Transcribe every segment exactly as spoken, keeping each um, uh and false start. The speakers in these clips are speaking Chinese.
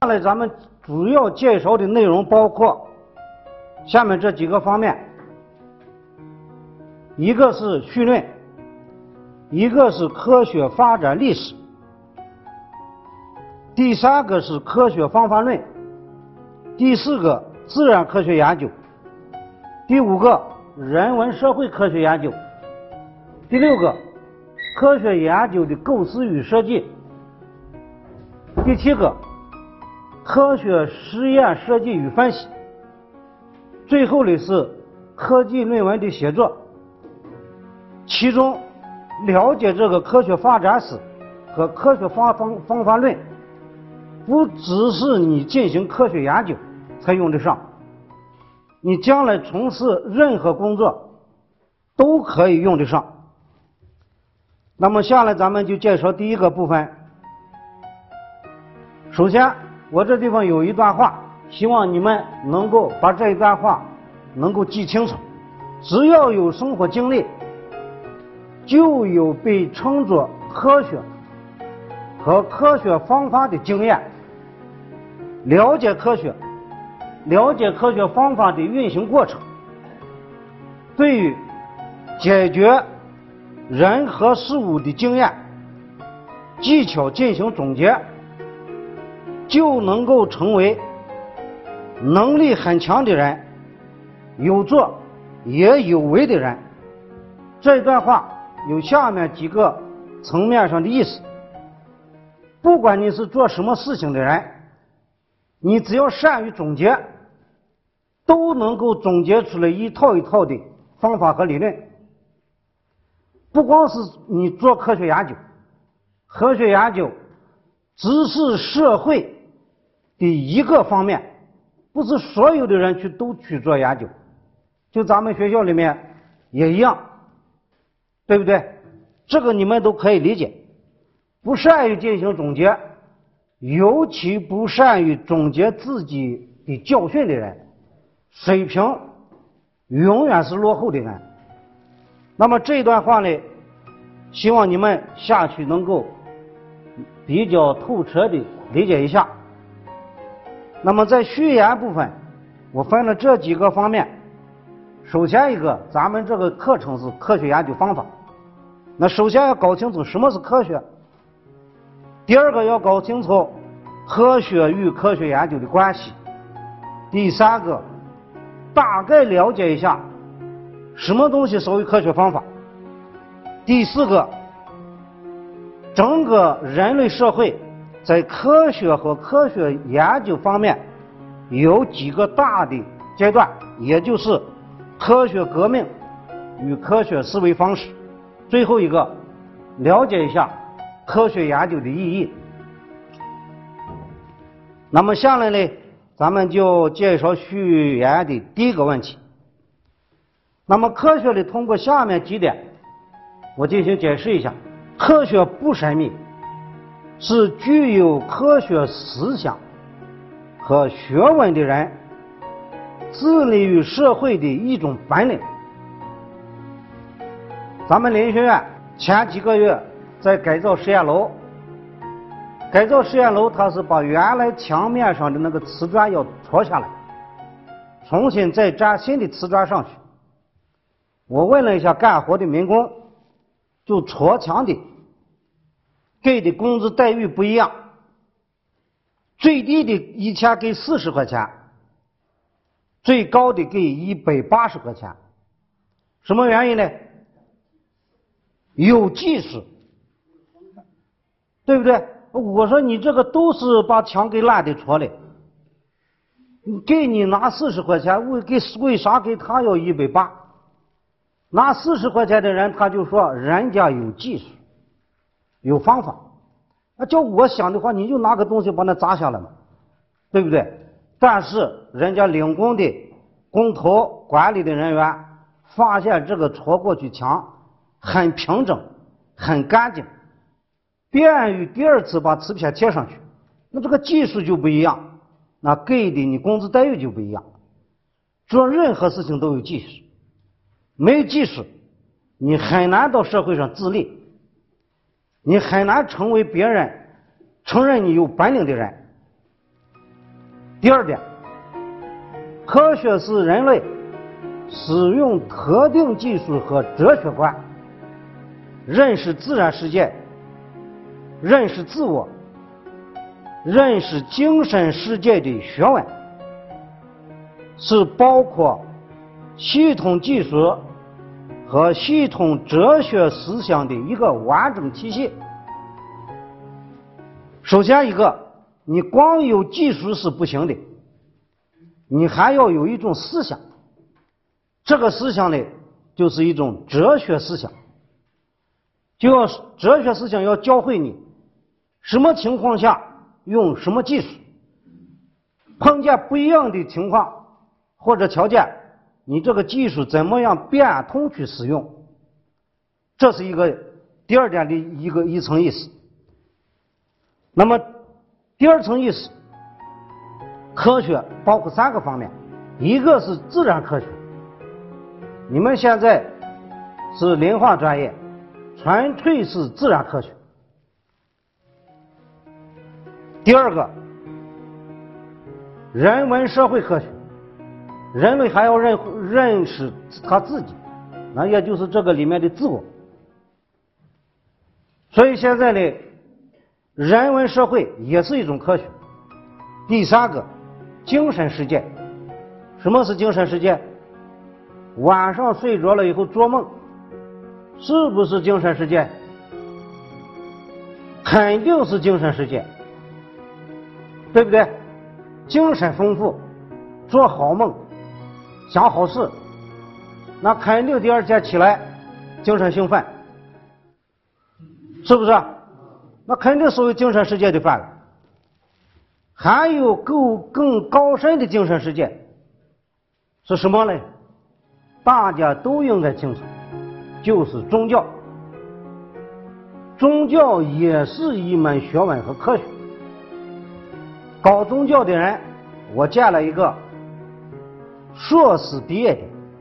来咱们主要介绍的内容包括下面这几个方面，一个是绪论，一个是科学发展历史，第三个是科学方法论，第四个自然科学研究，第五个人文社会科学研究，第六个科学研究的构思与设计，第七个科学实验设计与分析，最后的是科技论文的写作。其中了解这个科学发展史和科学方方方法论，不只是你进行科学研究才用得上，你将来从事任何工作都可以用得上。那么下来咱们就介绍第一个部分。首先我这地方有一段话，希望你们能够把这一段话能够记清楚。只要有生活经历，就有被称作科学和科学方法的经验。了解科学，了解科学方法的运行过程，对于解决人和事物的经验技巧进行总结，就能够成为能力很强的人，有作也有为的人。这段话有下面几个层面上的意思。不管你是做什么事情的人，你只要善于总结，都能够总结出来一套一套的方法和理论。不光是你做科学研究，科学研究只是社会的一个方面，不是所有的人去都去做研究。就咱们学校里面也一样，对不对？这个你们都可以理解。不善于进行总结，尤其不善于总结自己的教训的人，水平永远是落后的人。那么这段话呢，希望你们下去能够比较透彻的理解一下。那么在序言部分，我分了这几个方面。首先一个，咱们这个课程是科学研究方法，那首先要搞清楚什么是科学。第二个要搞清楚科学与科学研究的关系。第三个，大概了解一下什么东西属于科学方法。第四个，整个人类社会在科学和科学研究方面有几个大的阶段，也就是科学革命与科学思维方式。最后一个，了解一下科学研究的意义。那么下来呢，咱们就介绍序言的第一个问题。那么科学呢，通过下面几点我进行解释一下。科学不神秘，是具有科学思想和学问的人致力于社会的一种本领。咱们林学院前几个月在改造实验楼，改造实验楼它是把原来墙面上的那个瓷砖要戳下来，重新再粘新的瓷砖上去。我问了一下干活的民工，就戳墙的给的工资待遇不一样，最低的一天给四十块钱，最高的给一百八十块钱。什么原因呢？有技术，对不对？我说你这个都是把墙给烂的戳的，给你拿四十块钱，为给为啥给他要一百八？拿四十块钱的人他就说人家有技术有方法，那叫我想的话，你就拿个东西把它砸下来嘛，对不对？但是人家领工的工头管理的人员发现这个戳过去墙很平整很干净，便于第二次把瓷片贴上去，那这个技术就不一样，那给的你工资待遇就不一样。做任何事情都有技术，没有技术你很难到社会上自立，你很难成为别人承认你有本领的人。 第二点，科学是人类使用特定技术和哲学观认识自然世界、认识自我、认识精神世界的学问，是包括系统技术和系统哲学思想的一个完整体系。首先一个，你光有技术是不行的，你还要有一种思想，这个思想呢就是一种哲学思想，就要哲学思想要教会你什么情况下用什么技术，碰见不一样的情况或者条件，你这个技术怎么样变通去使用，这是一个第二点的一个一层意思。那么第二层意思，科学包括三个方面，一个是自然科学，你们现在是磷化专业，纯粹是自然科学。第二个，人文社会科学，人类还要认认识他自己，那也就是这个里面的自我。所以现在呢，人文社会也是一种科学。第三个，精神世界。什么是精神世界？晚上睡着了以后做梦，是不是精神世界？肯定是精神世界，对不对？精神丰富，做好梦，想好事，那肯定第二天起来精神兴奋，是不是？那肯定属于精神世界的范围。还有更更高深的精神世界是什么呢？大家都应该清楚，就是宗教。宗教也是一门学问和科学。搞宗教的人，我见了一个硕士毕业的，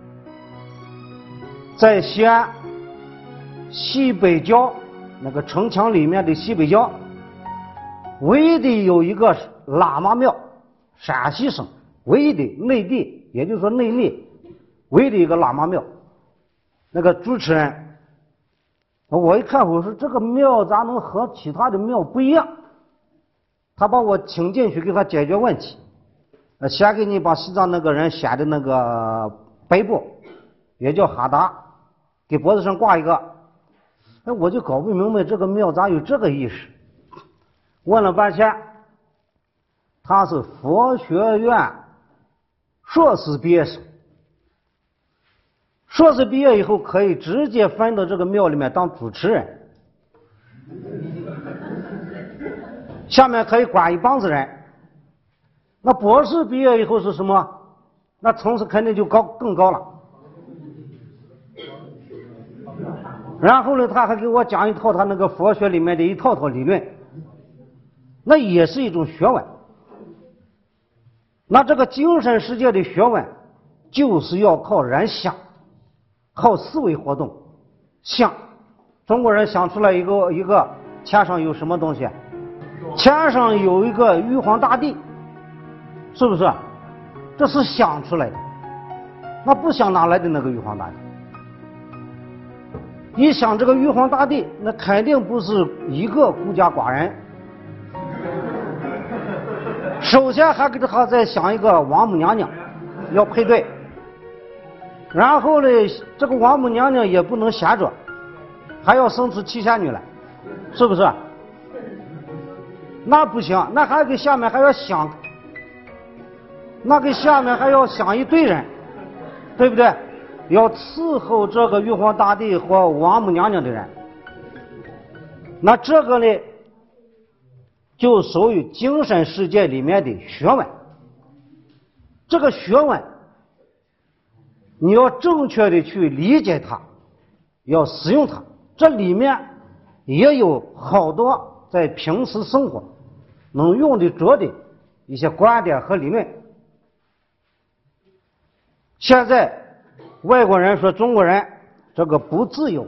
在西安西北郊那个城墙里面的西北郊，唯一的有一个喇嘛庙，陕西省唯一的内地，也就是说内密唯一的一个喇嘛庙。那个主持人，我一看，我说这个庙咋能和其他的庙不一样？他把我请进去给他解决问题，呃，先给你把西藏那个人写的那个背部，也叫哈达，给脖子上挂一个。哎，我就搞不明白这个庙咋有这个意识。问了半天，他是佛学院硕士毕业生，硕士毕业以后可以直接分到这个庙里面当主持人，下面可以管一帮子人。那博士毕业以后是什么？那层次肯定就高更高了。然后呢，他还给我讲一套他那个佛学里面的一套套理论，那也是一种学问。那这个精神世界的学问，就是要靠人想，靠思维活动想。中国人想出来一个一个天上有什么东西？天上有一个玉皇大帝，是不是？这是想出来的，那不想哪来的那个玉皇大帝？一想这个玉皇大帝，那肯定不是一个孤家寡人。首先还给他再想一个王母娘娘，要配对。然后呢，这个王母娘娘也不能闲着，还要生出七仙女来，是不是？那不行，那还给下面还要想，那给下面还要想一堆人，对不对？要伺候这个玉皇大帝和王母娘娘的人，那这个呢，就属于精神世界里面的学问。这个学问，你要正确的去理解它，要使用它。这里面也有好多在平时生活能用得着的一些观点和理论。现在外国人说中国人这个不自由，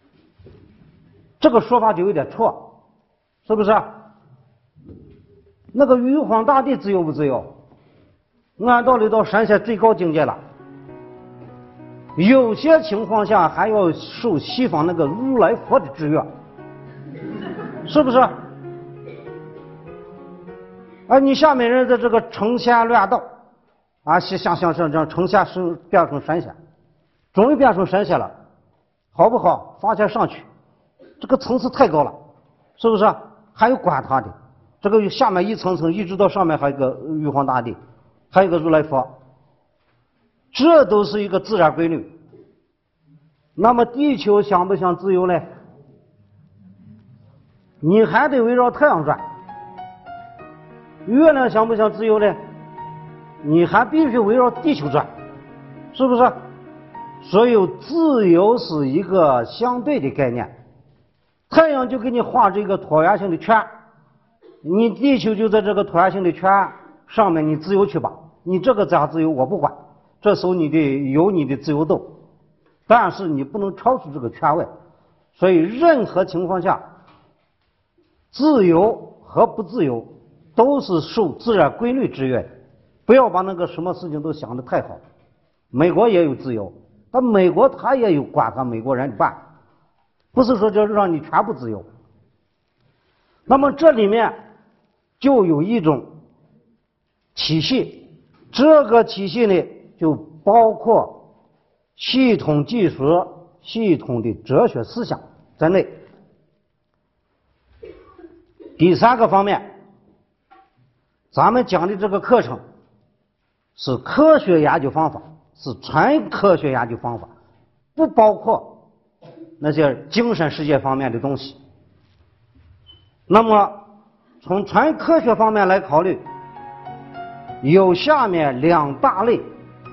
这个说法就有点错，是不是？ 那个玉皇大帝自由不自由？按道理到神仙最高境界了，有些情况下还要受西方那个如来佛的制约，是不是？而你下面人的这个成仙乱道啊，像像像这样成仙是变成神仙，终于变成神仙了，好不好？发现上去，这个层次太高了，是不是？还有管他的，这个下面一层层一直到上面还有一个玉皇大帝，还有一个如来佛，这都是一个自然规律。那么地球想不想自由呢？你还得围绕太阳转。月亮想不想自由呢？你还必须围绕地球转，是不是？所以自由是一个相对的概念。太阳就给你画这个椭圆形的圈，你地球就在这个椭圆形的圈上面，你自由去吧，你这个咋自由我不管，这时候你得有你的自由度，但是你不能超出这个圈外。所以任何情况下，自由和不自由都是受自然规律制约的，不要把那个什么事情都想得太好。美国也有自由，但美国他也有管他美国人办，不是说就让你全部自由。那么这里面就有一种体系，这个体系呢就包括系统技术、系统的哲学思想在内。第三个方面，咱们讲的这个课程是科学研究方法，是纯科学研究方法，不包括那些精神世界方面的东西。那么从纯科学方面来考虑，有下面两大类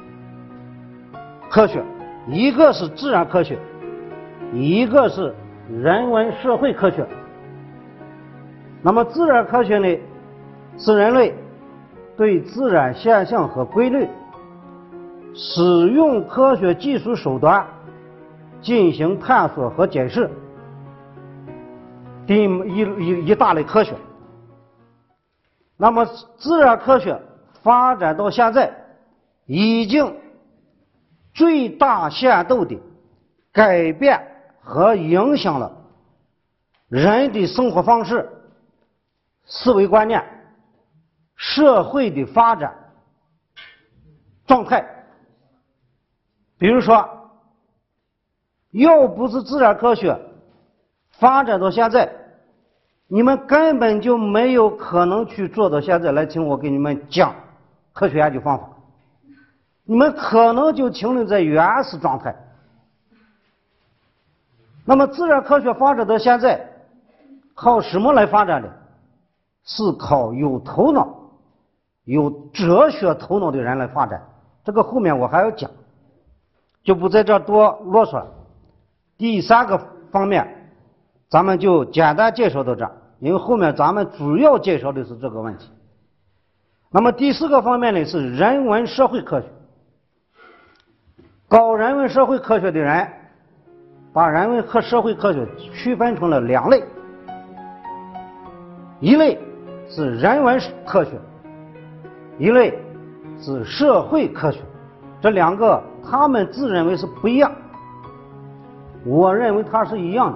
科学，一个是自然科学，一个是人文社会科学。那么自然科学呢，是人类对自然现象和规律使用科学技术手段进行探索和解释的一一一大类科学。那么自然科学发展到现在，已经最大限度的改变和影响了人的生活方式、思维观念、社会的发展状态。比如说，要不是自然科学发展到现在，你们根本就没有可能去做到现在来听我给你们讲科学研究方法，你们可能就停留在原始状态。那么自然科学发展到现在，靠什么来发展的？是靠有头脑、有哲学头脑的人来发展。这个后面我还要讲，就不在这儿多啰嗦了。第三个方面，咱们就简单介绍到这儿，因为后面咱们主要介绍的是这个问题。那么第四个方面呢，是人文社会科学。搞人文社会科学的人，把人文和社会科学区分成了两类，一类是人文科学，一类是社会科学。这两个他们自认为是不一样，我认为它是一样的。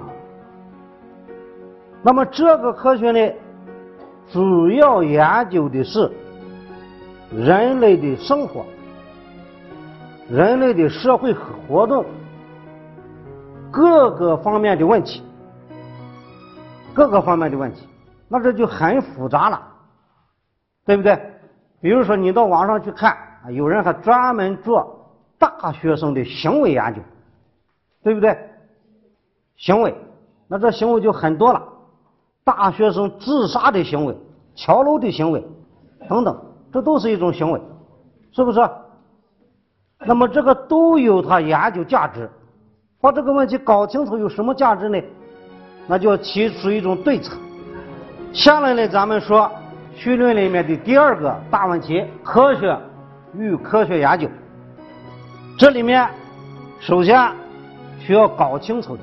那么这个科学呢，主要研究的是人类的生活、人类的社会活动各个方面的问题，各个方面的问题，那这就很复杂了，对不对？比如说你到网上去看，有人还专门做大学生的行为研究，对不对？行为，那这行为就很多了，大学生自杀的行为、跳楼的行为等等，这都是一种行为，是不是？那么这个都有它研究价值。把这个问题搞清楚有什么价值呢？那就要提出一种对策。下来呢，咱们说绪论里面的第二个大问题：科学与科学研究。这里面首先需要搞清楚的，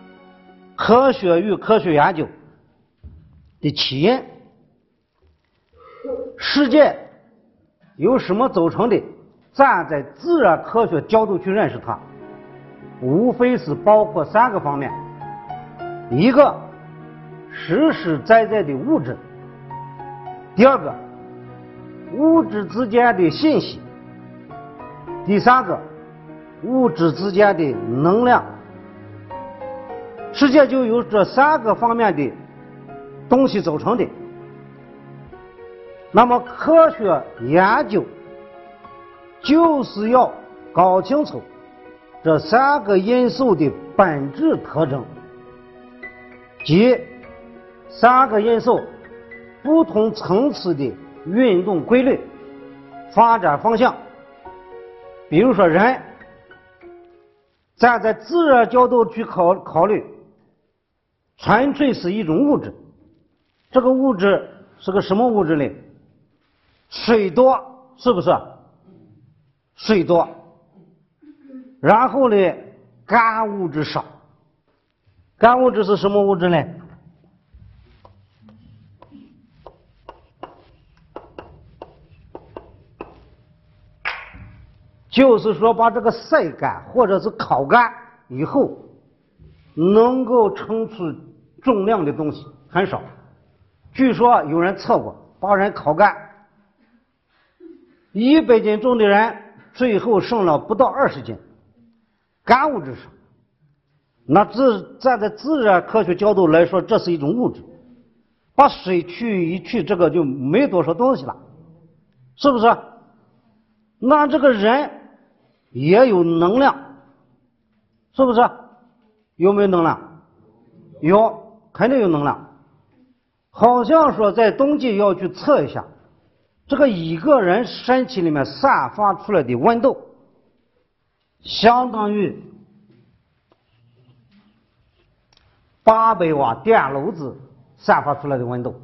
科学与科学研究的起因。 世界由什么组成的，站在自然科学角度去认识它，无非是包括三个方面：一个实实在在的物质，第二个物质之间的信息，第三个物质之间的能量。世界就由这三个方面的东西组成的。那么科学研究就是要搞清楚这三个因素的本质特征，即三个因素不同层次的运动规律、发展方向。比如说人，站在自然角度去考考虑，纯粹是一种物质。这个物质是个什么物质呢？水多，是不是？水多。然后呢，干物质少。干物质是什么物质呢？就是说把这个晒干或者是烤干以后，能够称出重量的东西很少。据说有人测过，把人烤干，一百斤重的人最后剩了不到二十斤，干物质少。那自站在自然科学角度来说，这是一种物质，把水去一去，这个就没多少东西了，是不是？那这个人也有能量，是不是？有没有能量？有，肯定有能量。好像说在冬季要去测一下，这个一个人身体里面散发出来的温度，相当于八百瓦电炉子散发出来的温度。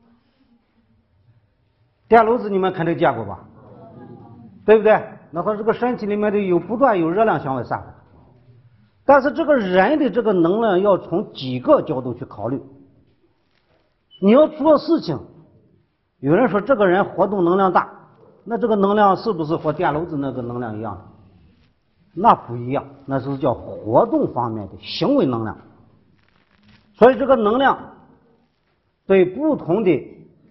电炉子你们肯定见过吧？对不对？那它这个身体里面的有不断有热量向外散发，但是这个人的这个能量要从几个角度去考虑。你要做事情，有人说这个人活动能量大，那这个能量是不是和电炉子那个能量一样？那不一样，那是叫活动方面的行为能量。所以这个能量对不同的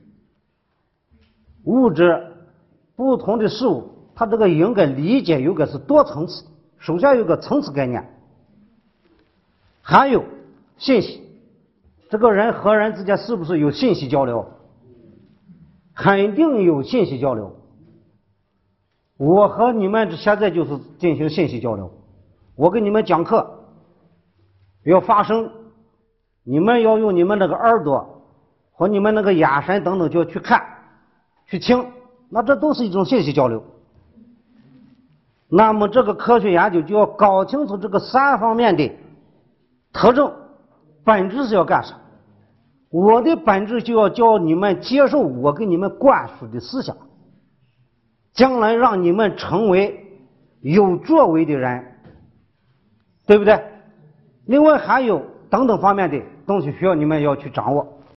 物质、不同的事物，它这个应该理解有个是多层次。首先有个层次概念，还有信息。这个人和人之间是不是有信息交流？肯定有信息交流。我和你们现在就是进行信息交流。我给你们讲课，要发声，你们要用你们那个耳朵和你们那个眼神等等就去看、去听，那这都是一种信息交流。那么这个科学研究就要搞清楚这个三方面的特征，本质是要干啥？我的本质就要教你们接受我给你们灌输的思想，将来让你们成为有作为的人，对不对？另外还有等等方面的东西需要你们要去掌握。